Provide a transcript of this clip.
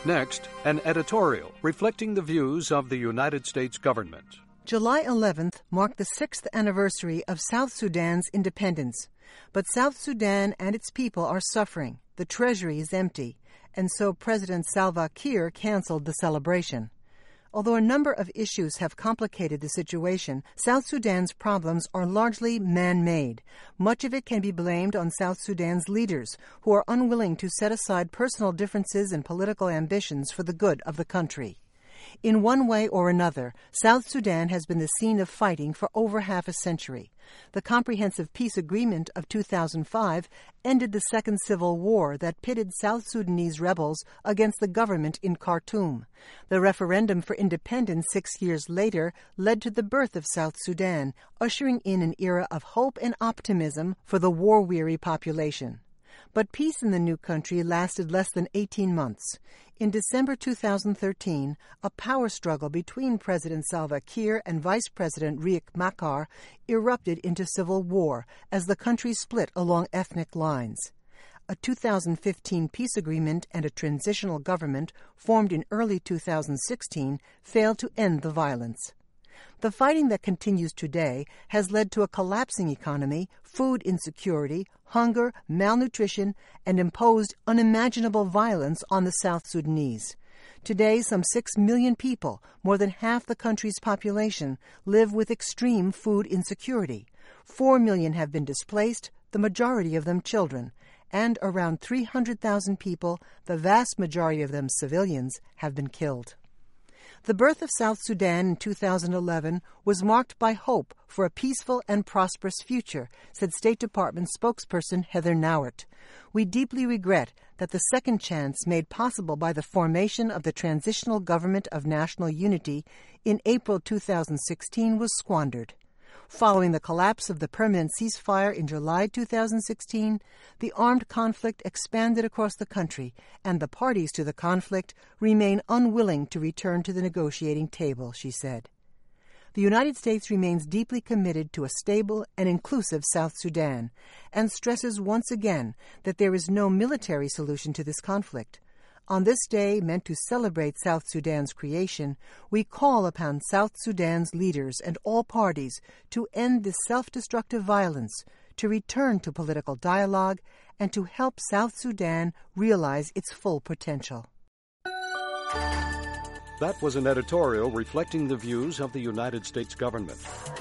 Next, an editorial reflecting the views of the United States government. July 11th marked the 6th anniversary of South Sudan's independence. But South Sudan and its people are suffering. The treasury is empty. And so President Salva Kiir canceled the celebration. Although a number of issues have complicated the situation, South Sudan's problems are largely man-made. Much of it can be blamed on South Sudan's leaders, who are unwilling to set aside personal differences and political ambitions for the good of the country. In one way or another, South Sudan has been the scene of fighting for over half a century. The Comprehensive Peace Agreement of 2005 ended the Second Civil War that pitted South Sudanese rebels against the government in Khartoum. The referendum for independence 6 years later led to the birth of South Sudan, ushering in an era of hope and optimism for the war-weary population. But peace in the new country lasted less than 18 months. In December 2013, a power struggle between President Salva Kiir and Vice President Riek Machar erupted into civil war as the country split along ethnic lines. A 2015 peace agreement and a transitional government formed in early 2016 failed to end the violence. The fighting that continues today has led to a collapsing economy, food insecurity, hunger, malnutrition, and imposed unimaginable violence on the South Sudanese. Today, some 6 million people, more than half the country's population, live with extreme food insecurity. 4 million have been displaced, the majority of them children, and around 300,000 people, the vast majority of them civilians, have been killed. The birth of South Sudan in 2011 was marked by hope for a peaceful and prosperous future, said State Department spokesperson Heather Nauert. We deeply regret that the second chance made possible by the formation of the Transitional Government of National Unity in April 2016 was squandered. Following the collapse of the permanent ceasefire in July 2016, the armed conflict expanded across the country, and the parties to the conflict remain unwilling to return to the negotiating table, she said. The United States remains deeply committed to a stable and inclusive South Sudan, and stresses once again that there is no military solution to this conflict. On this day, meant to celebrate South Sudan's creation, we call upon South Sudan's leaders and all parties to end this self-destructive violence, to return to political dialogue, and to help South Sudan realize its full potential. That was an editorial reflecting the views of the United States government.